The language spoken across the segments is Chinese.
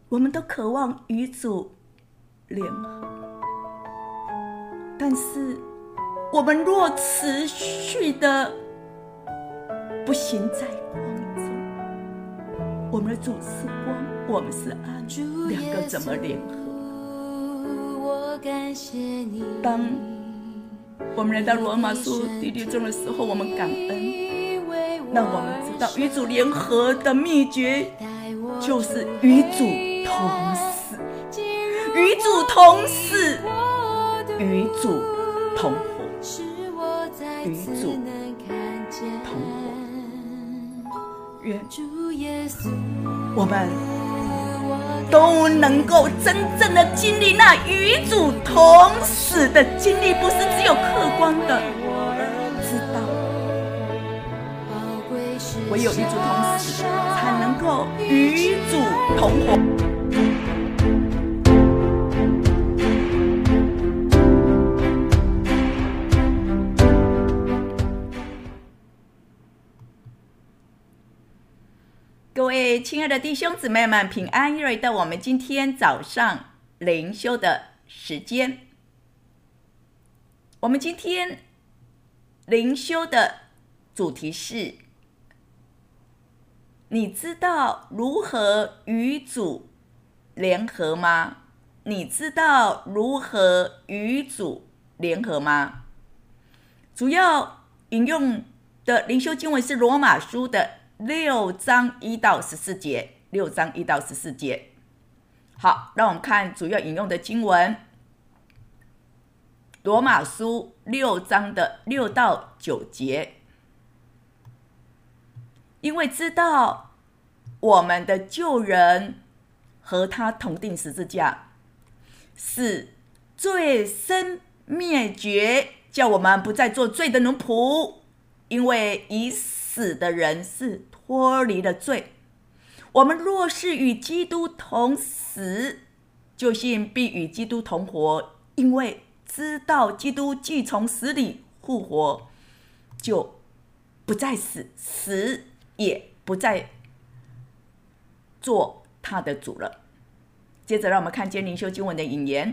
我们都渴望与主联合，但是我们若持续的不行在光中，我们的主是光，我们是暗，两个怎么联合？当我们来到罗马书第6章的时候，我们感恩，让我们知道与主联合的秘诀就是与主同死，与主同死，与主同活，与主同活。愿我们都能够真正的经历那与主同死的经历，不是只有客观的知道，唯有与主同死，才能够与主同活。各位亲爱的弟兄姊妹们，平安！又来到我们今天早上灵修的时间。我们今天灵修的主题是：你知道如何与主联合吗？你知道如何与主联合吗？主要引用的灵修经文是罗马书的6章1到14节，6章1到14节。好，让我们看主要引用的经文，罗马书6章的6到9节。因为知道我们的救人和他同定十字架，使罪身灭绝，叫我们不再做罪的奴仆，因为已死的人是脱离了罪。我们若是与基督同死，就信必与基督同活，因为知道基督既从死里复活，就不再死，死也不再做他的主了。接着让我们看见灵修经文的引言。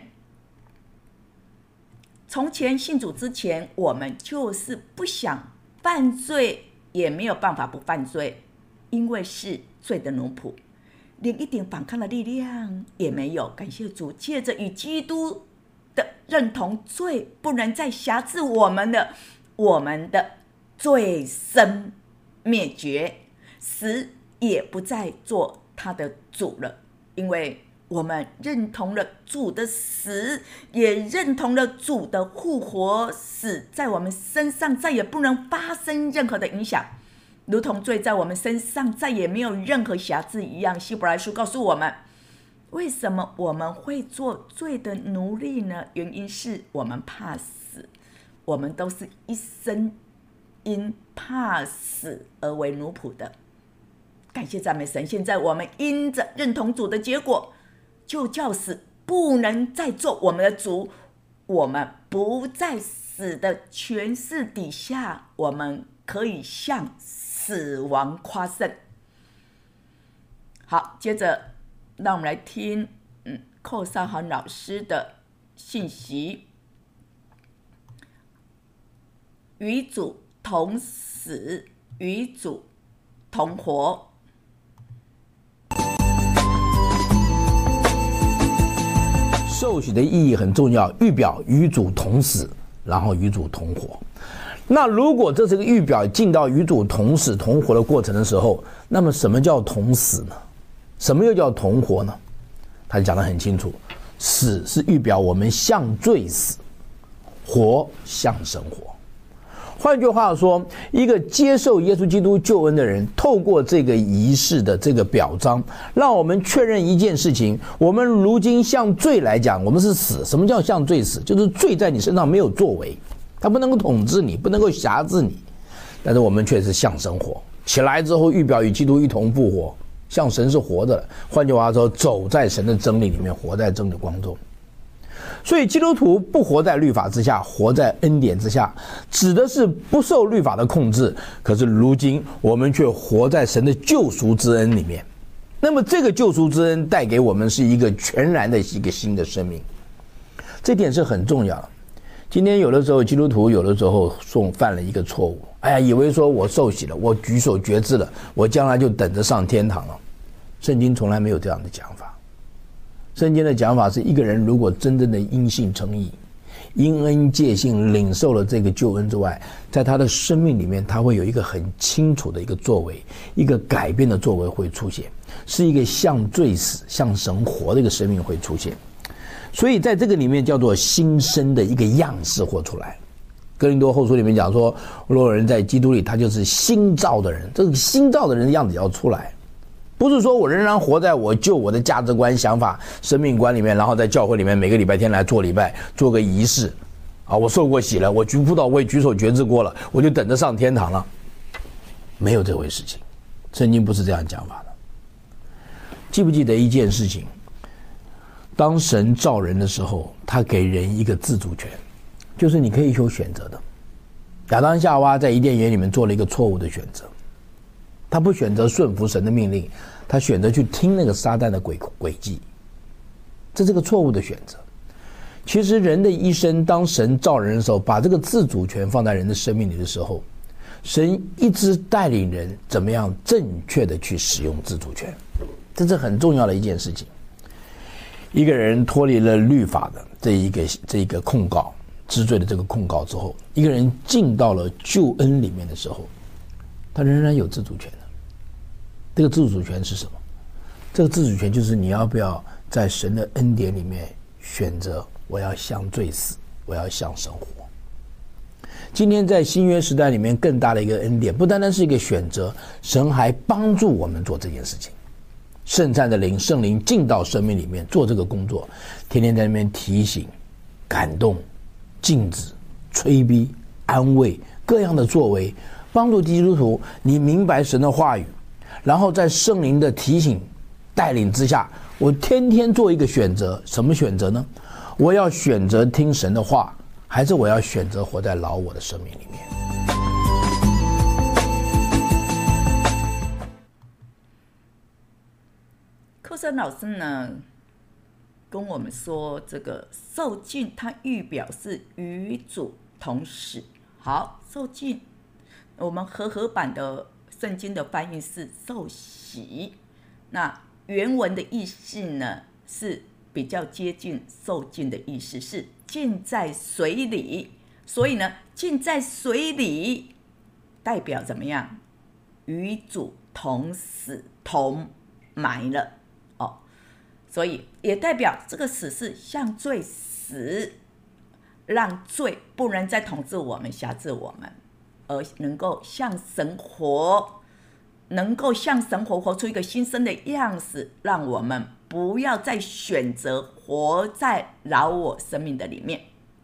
从前信主之前，我们就是不想犯罪，也没有办法不犯罪，因为是罪的奴仆，连一点反抗的力量也没有。感谢主，借着与基督的认同，罪不能再辖制我们的罪身灭绝，死也不再做他的主了，因为我们认同了主的死，也认同了主的复活，死在我们身上再也不能发生任何的影响，如同罪在我们身上再也没有任何辖制一样。希伯来书告诉我们，为什么我们会做罪的奴隶呢？原因是我们怕死，我们都是一生因怕死而为奴仆的。感谢赞美神，现在我们因着认同主的结果，就叫死不能再做我们的主，我们不在死的权势底下，我们可以向死亡夸胜。好，接着让我们来听寇尚涵老师的信息，与主同死，与主同活。 受洗的意义很重要，预表与主同死，然后与主同活。那如果这是个预表进到与主同死同活的过程的时候，那么什么叫同死呢？什么又叫同活呢？他讲得很清楚，死是预表我们向罪死，活向生活。换句话说，一个接受耶稣基督救恩的人，透过这个仪式的这个表彰，让我们确认一件事情：我们如今向罪来讲，我们是死。什么叫向罪死？就是罪在你身上没有作为，它不能够统治你，不能够辖制你，但是我们却是向生活起来之后，预表与基督一同复活，像神是活的。换句话说，走在神的真理里面，活在真理光中。所以基督徒不活在律法之下，活在恩典之下，指的是不受律法的控制。可是如今我们却活在神的救赎之恩里面。 那么这个救赎之恩带给我们是一个全然的一个新的生命，这点是很重要的。今天有的时候基督徒有的时候犯了一个错误，以为说我受洗了，我举手决志了，我将来就等着上天堂了。圣经从来没有这样的讲法。圣经的讲法是，一个人如果真正的因信称义，因恩借信领受了这个救恩之外，在他的生命里面，他会有一个很清楚的一个作为，一个改变的作为会出现，是一个向罪死向神活的一个生命会出现。所以在这个里面叫做新生的一个样式活出来。哥林多后书里面讲说，若有人在基督里，他就是新造的人，这个新造的人的样子要出来，不是说我仍然活在我的价值观想法生命观里面，然后在教会里面每个礼拜天来做礼拜，做个仪式我受过洗了，我辅导我也举手决志过了，我就等着上天堂了。没有这回事情，圣经不是这样讲法的。记不记得一件事情，当神造人的时候，他给人一个自主权，就是你可以有选择的。亚当夏娃在伊甸园里面做了一个错误的选择，他不选择顺服神的命令，他选择去听那个撒旦的诡计，这是个错误的选择。其实人的一生，当神造人的时候，把这个自主权放在人的生命里的时候，神一直带领人怎么样正确的去使用自主权，这是很重要的一件事情。一个人脱离了律法的这一个控告知罪的这个控告之后，一个人进到了救恩里面的时候，他仍然有自主权的。这个自主权是什么？这个自主权就是你要不要在神的恩典里面选择，我要向罪死，我要向神活。今天在新约时代里面，更大的一个恩典，不单单是一个选择，神还帮助我们做这件事情。圣善的灵，圣灵进到生命里面做这个工作，天天在那边提醒、感动、禁止、催逼、安慰，各样的作为，帮助基督徒你明白神的话语，然后在圣灵的提醒带领之下，我天天做一个选择。什么选择呢？我要选择听神的话，还是我要选择活在老我的生命里面？ 寇森老师呢跟我们说，这个受浸它预表是与主同死。好，受浸我们和版的圣经的翻译是受洗，那原文的意思呢是比较接近受浸的意思，是浸在水里。所以呢，浸在水里代表怎么样？与主同死同埋了所以也代表这个死是向罪死，让罪不能再统治我们、辖制我们，而能够向神活，能够向神活出一个新生的样式，让我们不要再选择活在老我生命的里面。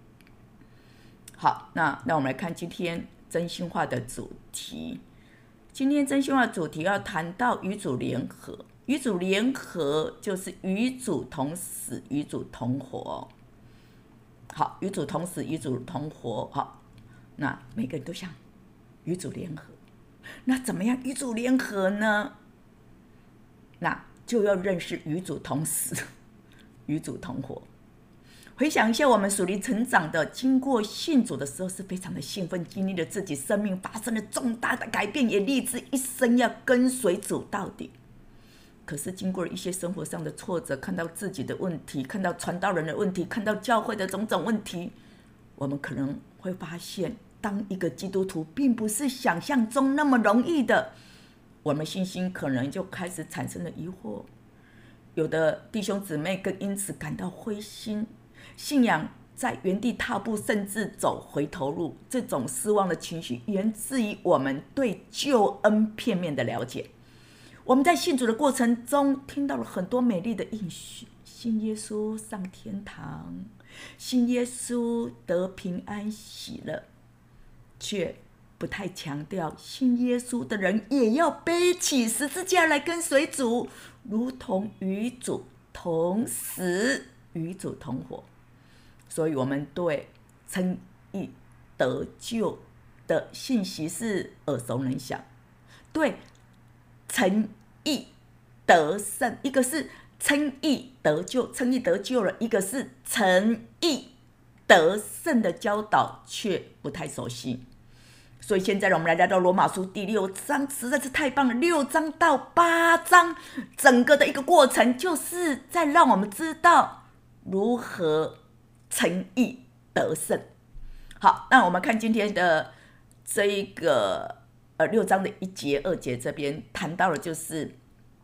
好，那我们来看今天真心话的主题。今天真心话主题要谈到与主联合。与主联合就是与主同死，与主同活。好，与主同死，与主同活。好，那每个人都想与主联合。那怎么样与主联合呢？那就要认识与主同死，与主同活。回想一下，我们属灵成长的，经过信主的时候是非常的兴奋，经历了自己生命发生了重大的改变，也立志一生要跟随主到底。可是经过了一些生活上的挫折，看到自己的问题，看到传道人的问题，看到教会的种种问题，我们可能会发现，当一个基督徒并不是想象中那么容易的。我们信心可能就开始产生了疑惑，有的弟兄姊妹更因此感到灰心，信仰在原地踏步，甚至走回头路。这种失望的情绪源自于我们对救恩片面的了解。我们在信主的过程中听到了很多美丽的应许，信耶稣上天堂，信耶稣得平安喜乐，却不太强调信耶稣的人也要背起十字架来跟随主，如同与主同死，与主同活。所以我们对称义得救的信息是耳熟能详，对称义得胜，一个是称义得救，称义得救了，一个是称义得胜的教导却不太熟悉。所以现在我们来到罗马书第6章，实在是太棒了。6章到8章整个的一个过程，就是在让我们知道如何称义得胜。好，那我们看今天的这一个6章的1节2节，这边谈到了就是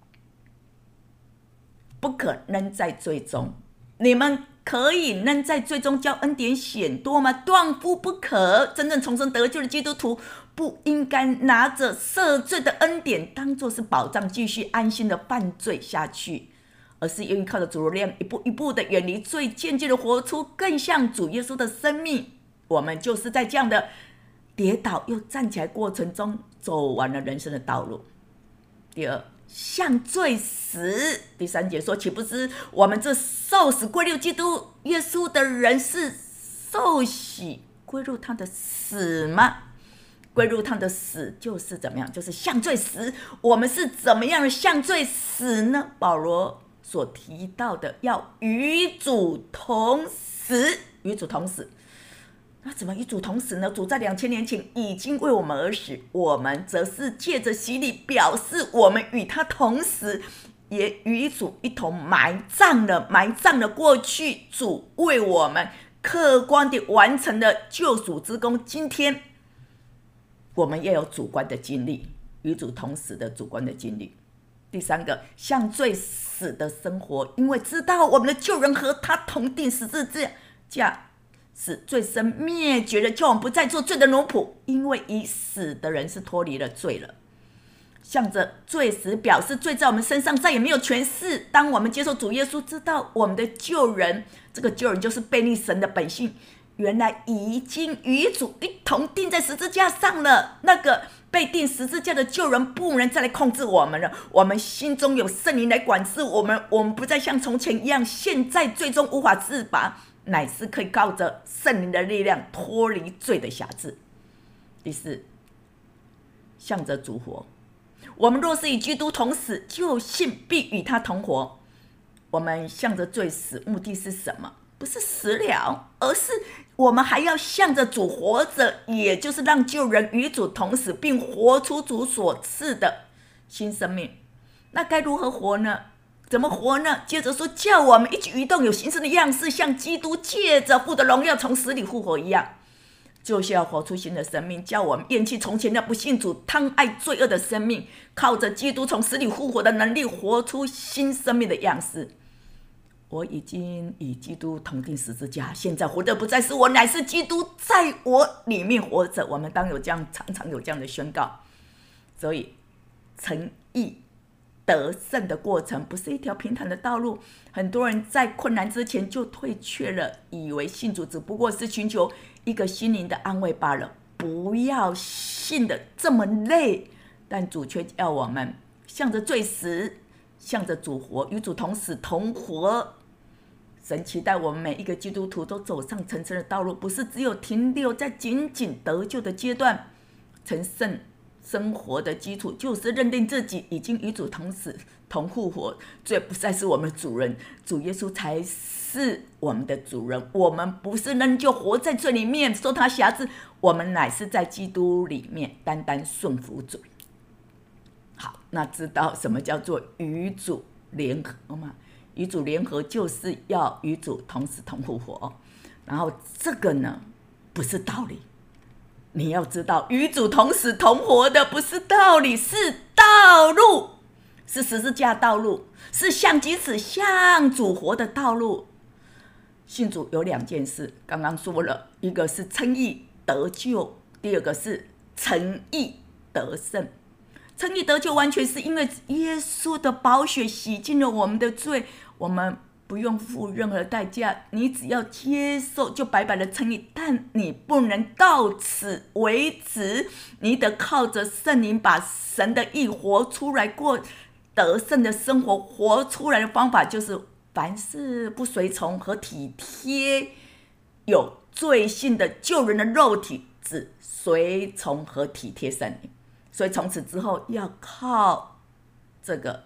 不可扔在罪中。你们可以扔在罪中，叫恩典显多吗？断乎不可。真正重生得救的基督徒不应该拿着赦罪的恩典当作是保障，继续安心的犯罪下去，而是愿意靠着主的力量一步一步的远离罪，渐渐的活出更像主耶稣的生命。我们就是在这样的跌倒又站起来过程中走完了人生的道路。第二，向罪死。第3节说，岂不知我们这受死归入基督耶稣的人是受洗归入他的死吗？归入他的死就是怎么样？就是向罪死。我们是怎么样的向罪死呢？保罗所提到的要与主同死，与主同死。那怎么与主同死呢？主在2000年前已经为我们而死，我们则是借着洗礼表示我们与他同死，也与主一同埋葬了过去主为我们客观地完成了救赎之功。今天我们也有主观的经历，与主同死的主观的经历。第3个，向罪死的生活，因为知道我们的救人和他同定十字架，使罪身灭绝了，叫我们不再做罪的奴仆，因为已死的人是脱离了罪了。向着罪死，表示罪在我们身上再也没有权势。当我们接受主耶稣，知道我们的救人，这个救人就是背逆神的本性，原来已经与主一同钉在十字架上了。那个被钉十字架的救人不能再来控制我们了，我们心中有圣灵来管制我们，我们不再像从前一样陷在罪中无法自拔，乃是可以靠着圣灵的力量脱离罪的辖制。第4，向着主活。我们若是与基督同死，就信必与他同活。我们向着罪死，目的是什么？不是死了，而是我们还要向着主活着，也就是让救人与主同死，并活出主所赐的新生命。那该如何活呢？怎么活呢？接着说，叫我们一举一动有形式的样式，像基督借着父的荣耀从死里复活一样，就是要活出新的生命，叫我们厌弃从前的不信主、贪爱罪恶的生命，靠着基督从死里复活的能力，活出新生命的样式。我已经与基督同钉十字架，现在活的不再是我，乃是基督在我里面活着。我们当有这样，常常有这样的宣告。所以称义得胜的过程不是一条平坦的道路，很多人在困难之前就退却了，以为信主只不过是寻求一个心灵的安慰罢了。不要信的这么累，但主却要我们向着罪死，向着主活，与主同死同活。神期待我们每一个基督徒都走上成圣的道路，不是只有停留在仅仅得救的阶段。成圣生活的基础就是认定自己已经与主同死同复活，罪不再是我们的主人，主耶稣才是我们的主人。我们不是仍旧活在罪里面受他辖制，我们乃是在基督里面单单顺服主。好，那知道什么叫做与主联合吗？与主联合就是要与主同死同复活。然后这个呢，不是道理。你要知道，与主同死同活的不是道理，是道路，是十字架道路，是向己死向主活的道路。信主有2件事，刚刚说了，一个是称义得救，第2个是称义得胜。称义得救完全是因为耶稣的宝血洗净了我们的罪，我们不用付任何代价，你只要接受就白白的称义。但你不能到此为止，你得靠着圣灵把神的义活出来，过得胜的生活。活出来的方法就是凡事不随从和体贴有罪性的救人的肉体，只随从和体贴圣灵。所以从此之后要靠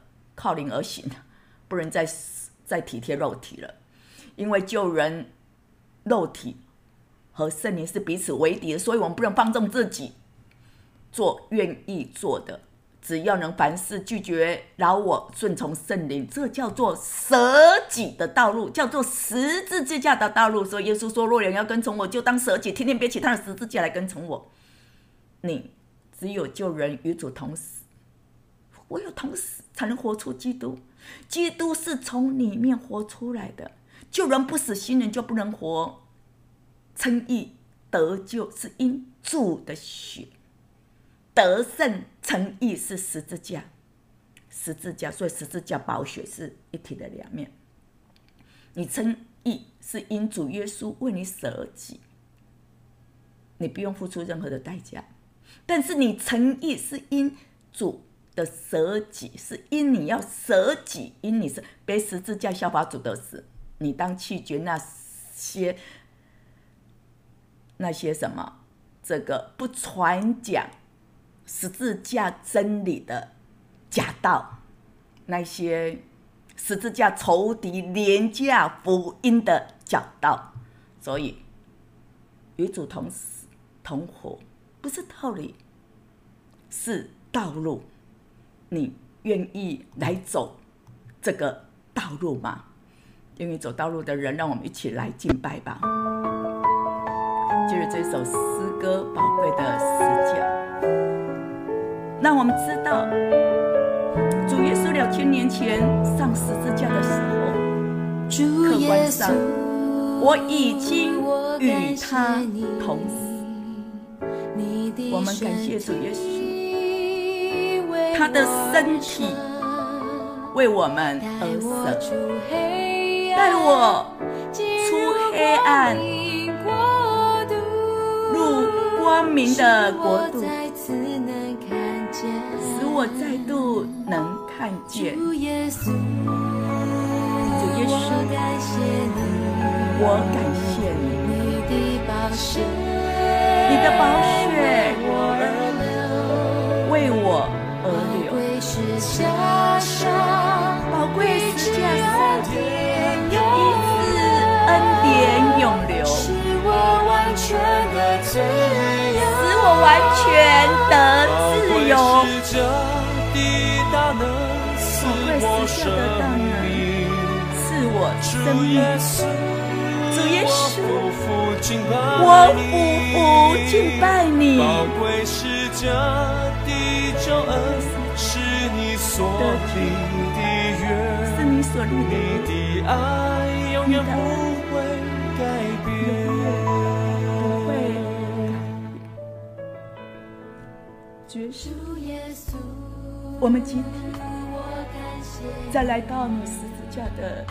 靠灵而行，不能再体贴肉体了，因为救人肉体和圣灵是彼此为敌的，所以我们不能放纵自己，做愿意做的，只要能凡事拒绝饶我，顺从圣灵，这叫做舍己的道路，叫做十字架的道路。所以耶稣说，若有人要跟从我，就当舍己，天天背起他的十字架来跟从我。你只有救人与主同死，唯有同死才能活出基督，基督是从里面活出来的，救人不死，新人就不能活。称义得救是因主的血，得胜称义是十字架，十字架，所以十字架宝血是一体的两面。你称义是因主耶稣为你舍己，你不用付出任何的代价，但是你称义是因主的舍己，是因你要舍己，因你是背十字架效法主的死，你当弃绝那些什么这个不传讲十字架真理的假道，那些十字架仇敌廉价福音的假道。所以与主同死同活不是道理，是道路。你愿意来走这个道路吗？愿意走道路的人，让我们一起来敬拜吧。借着这首诗歌宝贵的十架，让我们知道主耶稣2000年前上十字架的时候，客观上我已经与他同死。我们感谢主耶稣，他的身体为我们而死，带我出黑暗入光明的国度，使我再度能看见主耶稣。我感谢你，你的宝血为我而流，宝贵十架上一次恩典永流，使我完全得自由。宝贵十架的大能赐我生命。主耶稣，我俯伏敬拜你。宝贵十架的救恩是你所立的约，是你所立的约，你的爱永远不会改变，不会改变。主耶稣，我们今天再来到你十字架的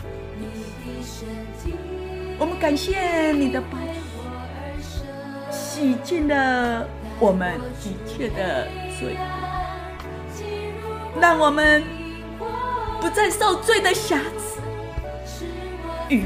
我们感谢你的宝血，洗净了我们一切的罪，让我们不再受罪的瑕疵与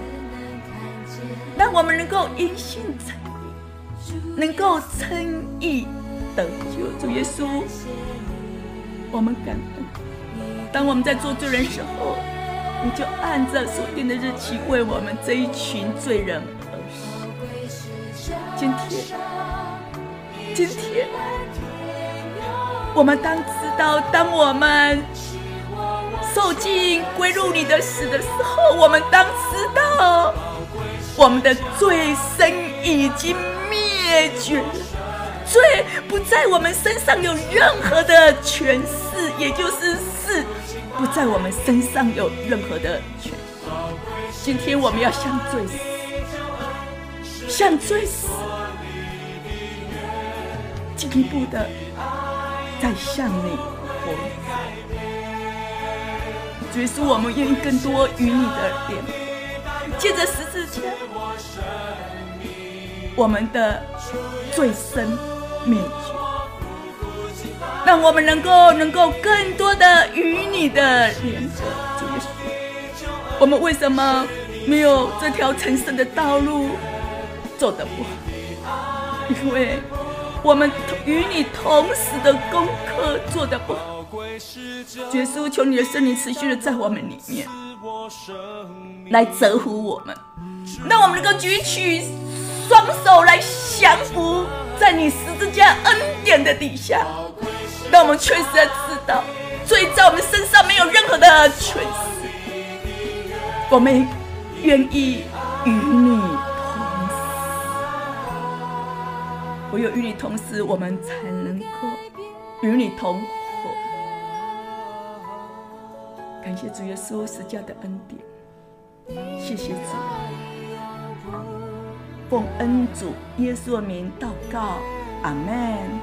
让我们能够因信称义，能够称义得救。主耶稣，我们感恩，当我们在做罪人时候，你就按着所定的日期为我们这一群罪人而死。今天我们当知道，当我们受尽归入你的死的时候，我们当知道我们的罪身已经灭绝了，罪不在我们身上有任何的权势，也就是死不在我们身上有任何的权势。今天我们要向罪死，向罪死，进一步的再向你活。主耶稣，我们愿意更多与你的联合，借着十字架，我们的罪身灭绝，让我们能够更多的与你的联合。主耶稣，我们为什么没有这条成圣的道路走得不好？因为我们与你同死的功课做得不好， 耶稣，求你的圣灵持续的在我们里面来折服我们，让我们能够举起双手来降服在你十字架恩典的底下，让我们确实的知道罪在我们身上没有任何的权势，我们愿意与你同死，唯有与你同死，我们才能够与你同活。感谢主耶稣十架的恩典，谢谢主，奉恩主耶稣的名祷告，阿们。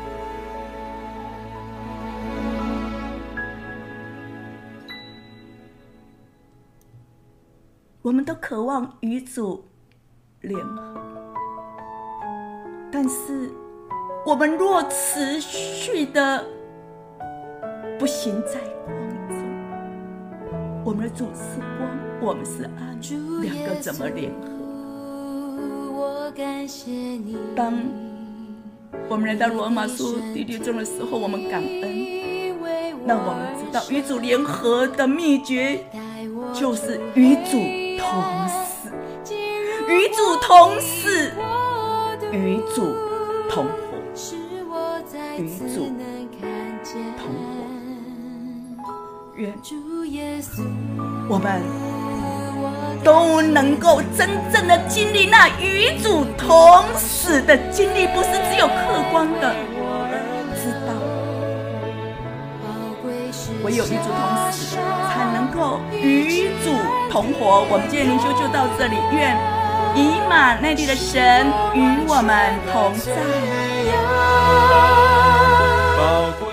我们都渴望与主联合，但是我们若持续的不行在光中，我们的主是光，我们是暗，两个怎么联合？当我们来到罗马书第6章的时候，我们感恩，让我们知道与主联合的秘诀就是与主同死，与主同死，与主同活，与主同活。愿我们都能够真正的经历那与主同死的经历，不是只有客观的知道，唯有与主同死才能够与主同活。我们今天灵修就到这里，愿以马内利的神与我们同在。